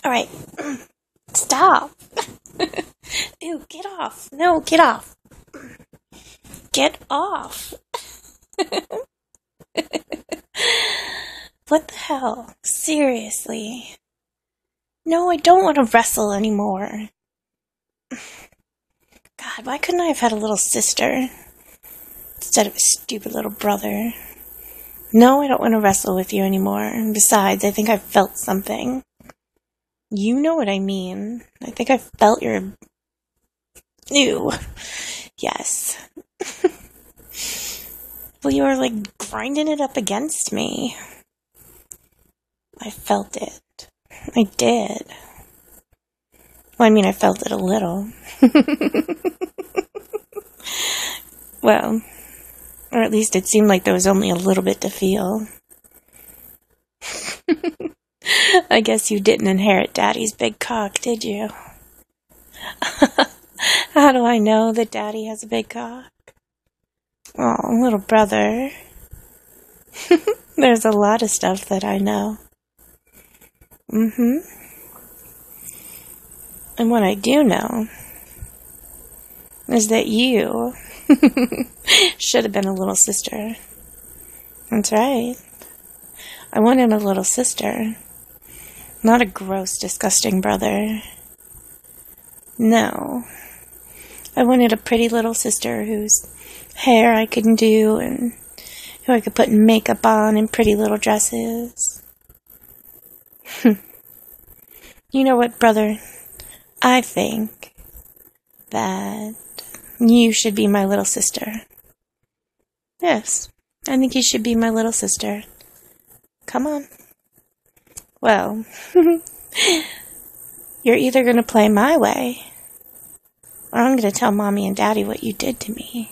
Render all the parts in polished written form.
Alright. Stop. Ew, get off. No, get off. Get off. What the hell? Seriously. No, I don't want to wrestle anymore. God, why couldn't I have had a little sister instead of a stupid little brother? No, I don't want to wrestle with you anymore. And besides, I think I felt something. You know what I mean. I think I felt your... Ew. Yes. Well, you were like grinding it up against me. I felt it. I did. Well, I mean, I felt it a little. Well, or at least it seemed like there was only a little bit to feel. I guess you didn't inherit Daddy's big cock, did you? How do I know that Daddy has a big cock? Oh, little brother. There's a lot of stuff that I know. And what I do know is that you should have been a little sister. That's right. I wanted a little sister. Not a gross, disgusting brother. No. I wanted a pretty little sister whose hair I could do and who I could put makeup on and pretty little dresses. You know what, brother? I think that you should be my little sister. Yes, I think you should be my little sister. Come on. Well, you're either going to play my way, or I'm going to tell Mommy and Daddy what you did to me.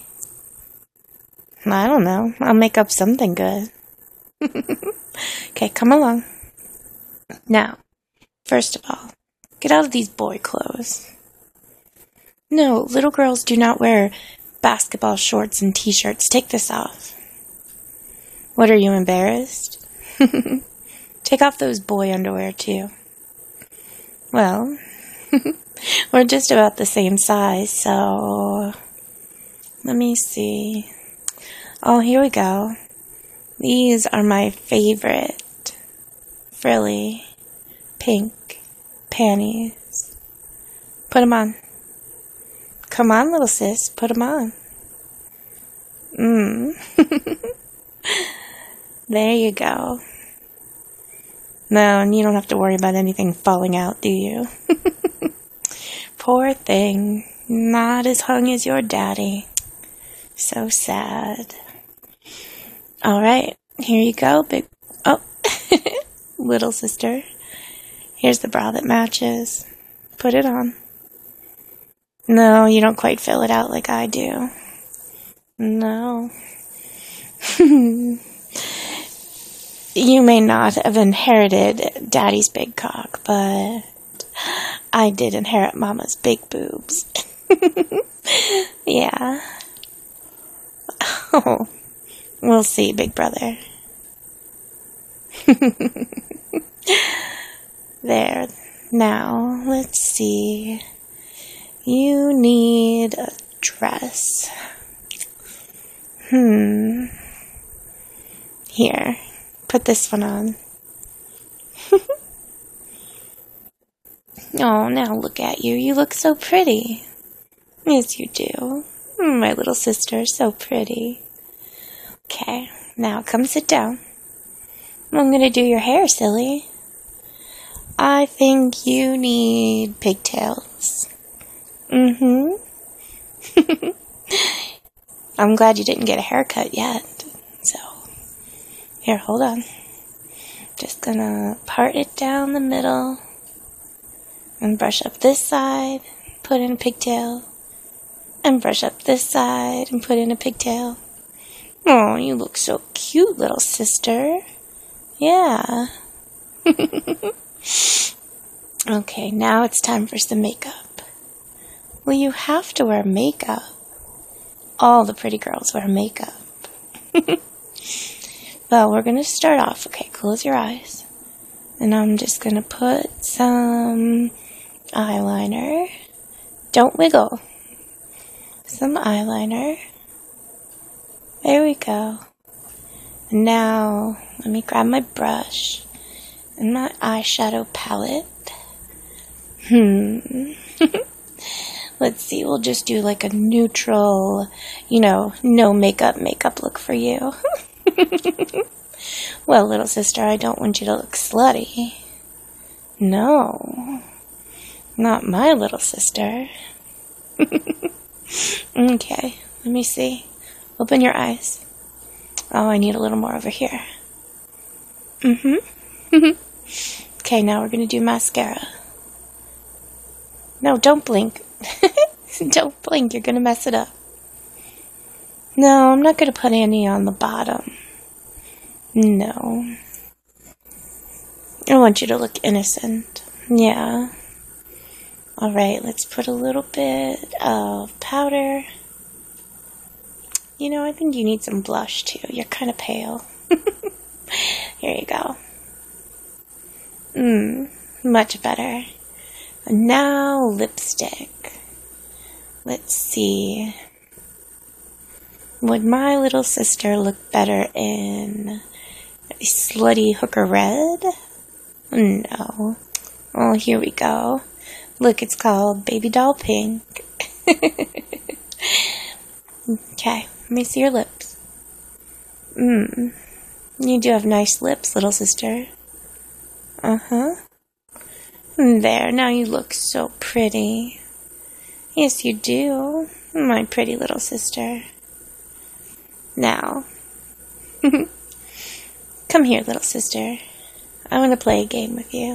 I don't know. I'll make up something good. Okay, come along. Now, first of all, get out of these boy clothes. No, little girls do not wear basketball shorts and t-shirts. Take this off. What, are you embarrassed? Take off those boy underwear, too. Well, we're just about the same size, so... Let me see. Oh, here we go. These are my favorite frilly pink panties. Put them on. Come on, little sis. Put them on. There you go. No, and you don't have to worry about anything falling out, do you? Poor thing. Not as hung as your daddy. So sad. Alright, here you go, big... Oh, little sister. Here's the bra that matches. Put it on. No, you don't quite fill it out like I do. No. You may not have inherited Daddy's big cock, but I did inherit Mama's big boobs. Yeah. Oh, we'll see, big brother. There. Now, let's see. You need a dress. Here. Put this one on. Oh, now look at you. You look so pretty. Yes, you do. My little sister, so pretty. Okay, now come sit down. I'm going to do your hair, silly. I think you need pigtails. I'm glad you didn't get a haircut yet. So, here, hold on. Just gonna part it down the middle. And brush up this side, put in a pigtail. And brush up this side and put in a pigtail. Oh, you look so cute, little sister. Yeah. Okay, now it's time for some makeup. Well, you have to wear makeup. All the pretty girls wear makeup. Well, we're going to start off. Okay, close your eyes. And I'm just going to put some eyeliner. Don't wiggle. Some eyeliner. There we go. And now, let me grab my brush and my eyeshadow palette. Let's see, we'll just do like a neutral, no makeup look for you. Well, little sister, I don't want you to look slutty. No, not my little sister. Okay, let me see. Open your eyes. Oh, I need a little more over here. Okay, now we're going to do mascara. No, don't blink. Don't blink, you're going to mess it up. No, I'm not going to put any on the bottom. No. I want you to look innocent. Yeah. Alright, let's put a little bit of powder. I think you need some blush too. You're kind of pale. Here you go. Much better. And now lipstick. Let's see. Would my little sister look better in a slutty hooker red? No. Oh, here we go. Look, it's called Baby Doll Pink. Okay, let me see your lips. You do have nice lips, little sister. There, now you look so pretty. Yes, you do, my pretty little sister. Now, come here, little sister. I want to play a game with you.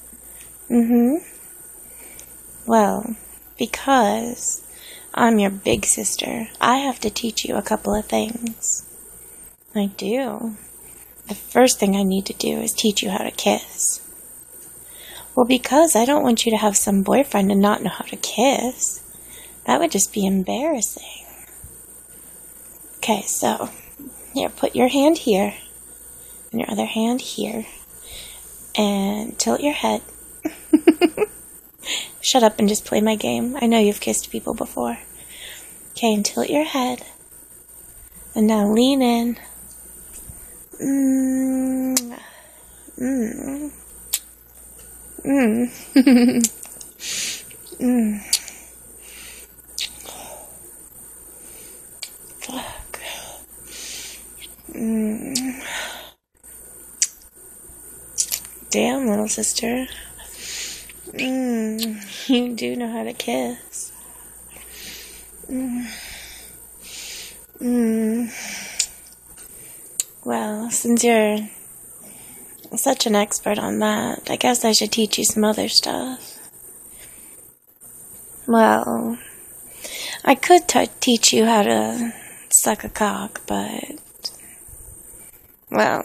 Well, because I'm your big sister, I have to teach you a couple of things. I do. The first thing I need to do is teach you how to kiss. Well, because I don't want you to have some boyfriend and not know how to kiss. That would just be embarrassing. Okay, so, here, put your hand here, and your other hand here, and tilt your head. Shut up and just play my game. I know you've kissed people before. Okay, and tilt your head. And now lean in. Fuck. Damn, little sister. You do know how to kiss. Well, since you're such an expert on that, I guess I should teach you some other stuff. Well, I could teach you how to suck a cock, but, well,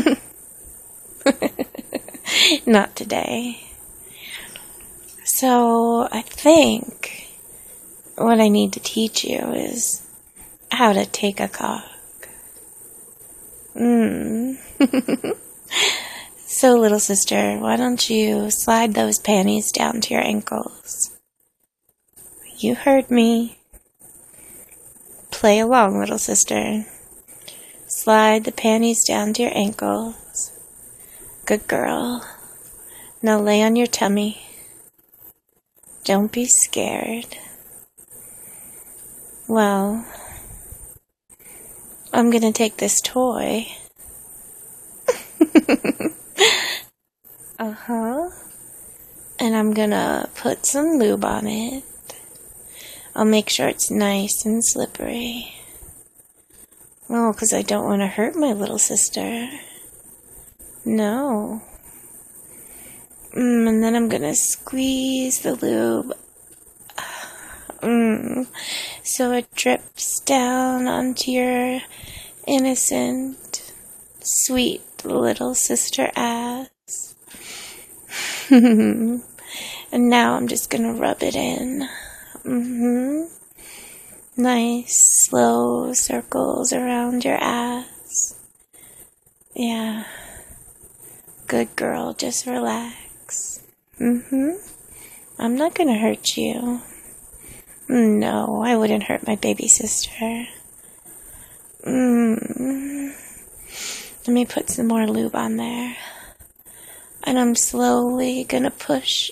not today. So, I think what I need to teach you is how to take a cock. So, little sister, why don't you slide those panties down to your ankles? You heard me. Play along, little sister. Slide the panties down to your ankles. Good girl. Now lay on your tummy. Don't be scared. Well, I'm gonna take this toy. And I'm gonna put some lube on it. I'll make sure it's nice and slippery. Oh, 'cause I don't want to hurt my little sister. No. And then I'm gonna squeeze the lube. So it drips down onto your innocent, sweet little sister ass. And now I'm just gonna rub it in. Nice, slow circles around your ass. Yeah. Good girl, just relax. I'm not gonna hurt you. No, I wouldn't hurt my baby sister. Let me put some more lube on there. And I'm slowly gonna push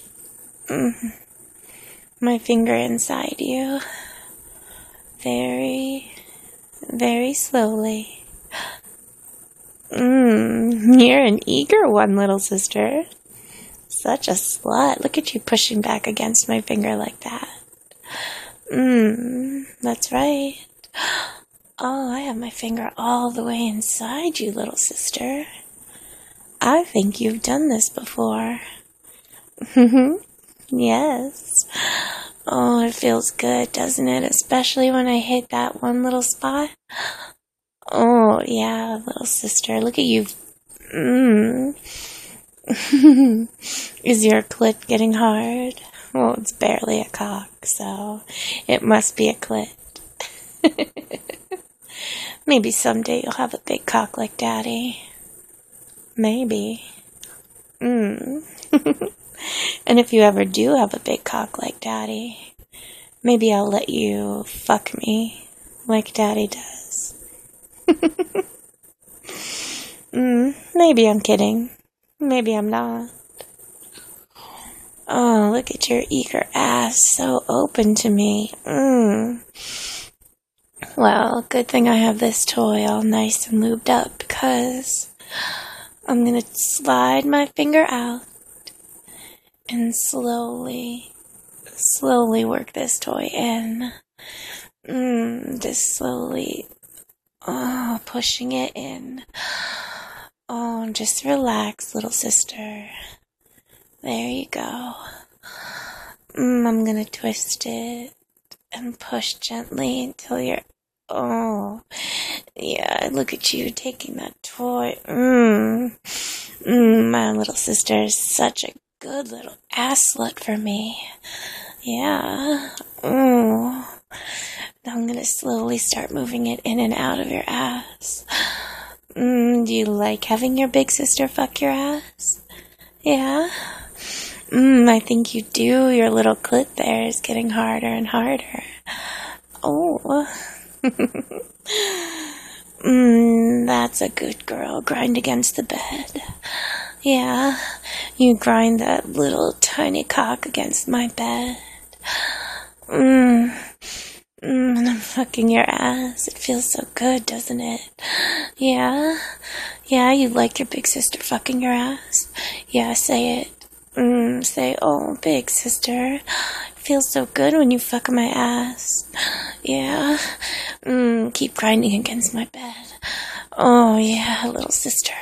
my finger inside you. Very, very slowly. You're an eager one, little sister. Such a slut. Look at you pushing back against my finger like that. That's right. Oh, I have my finger all the way inside you, little sister. I think you've done this before. Yes. Oh, it feels good, doesn't it? Especially when I hit that one little spot. Oh, yeah, little sister. Look at you. Is your clit getting hard? Well, it's barely a cock, so it must be a clit. Maybe someday you'll have a big cock like Daddy. Maybe. And if you ever do have a big cock like Daddy, maybe I'll let you fuck me like Daddy does. Maybe I'm kidding. Maybe I'm not. Oh, look at your eager ass, so open to me. Well, good thing I have this toy all nice and lubed up, because I'm gonna slide my finger out and slowly work this toy in. Just slowly, pushing it in. Oh, just relax, little sister. There you go. I'm gonna twist it and push gently until you're... Oh, yeah, look at you taking that toy. My little sister is such a good little ass slut for me. Yeah. I'm gonna slowly start moving it in and out of your ass. Do you like having your big sister fuck your ass? Yeah? I think you do. Your little clit there is getting harder and harder. Oh. That's a good girl. Grind against the bed. Yeah, you grind that little tiny cock against my bed. And I'm fucking your ass. It feels so good, doesn't it? Yeah? Yeah, you like your big sister fucking your ass? Yeah, say it. Say, oh, big sister. It feels so good when you fuck my ass. Yeah? Keep grinding against my bed. Oh, yeah, little sister.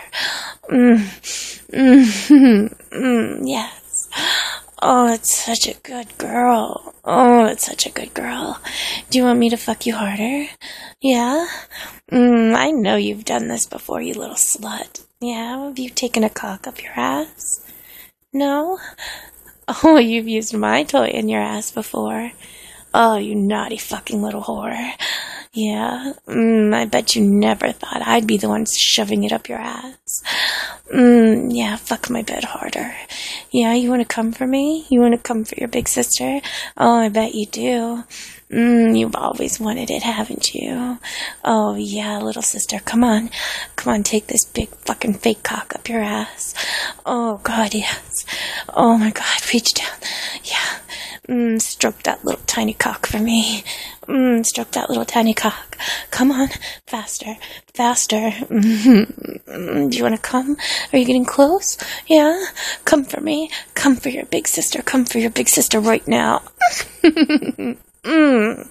Yes. Oh, it's such a good girl. Oh, it's such a good girl. Do you want me to fuck you harder? Yeah? I know you've done this before, you little slut. Yeah? Have you taken a cock up your ass? No? Oh, you've used my toy in your ass before. Oh, you naughty fucking little whore. Yeah? I bet you never thought I'd be the one shoving it up your ass. Yeah, fuck my bed harder. Yeah, you wanna come for me? You wanna come for your big sister? Oh, I bet you do. You've always wanted it, haven't you? Oh, yeah, little sister, come on. Come on, take this big fucking fake cock up your ass. Oh, God, yes. Oh, my God, reach down. Yeah. Stroke that little tiny cock for me. Stroke that little tiny cock. Come on, faster, faster. Do you want to come? Are you getting close? Yeah? Come for me. Come for your big sister. Come for your big sister right now. Well,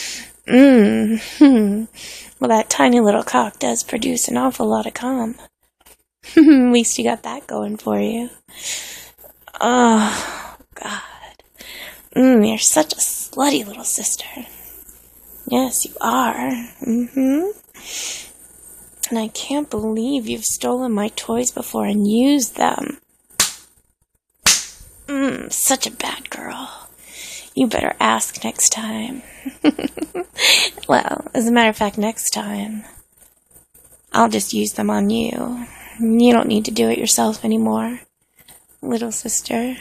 that tiny little cock does produce an awful lot of cum. At least you got that going for you. Oh, God. You're such a slutty little sister. Yes, you are. And I can't believe you've stolen my toys before and used them. Such a bad girl. You better ask next time. Well, as a matter of fact, next time, I'll just use them on you. You don't need to do it yourself anymore, little sister.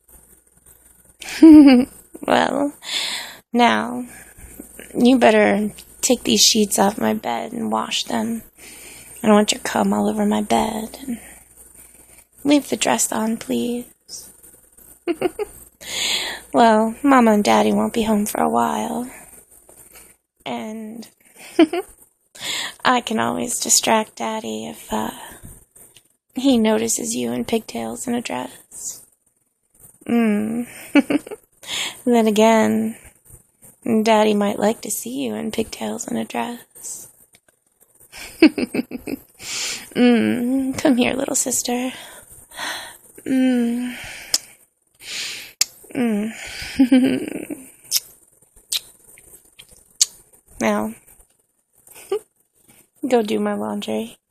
Well, now, you better take these sheets off my bed and wash them. I don't want your cum all over my bed. And leave the dress on, please. Well, Mama and Daddy won't be home for a while. And I can always distract Daddy if he notices you in pigtails and a dress. Then again, Daddy might like to see you in pigtails and a dress. Come here, little sister. Now, go do my laundry.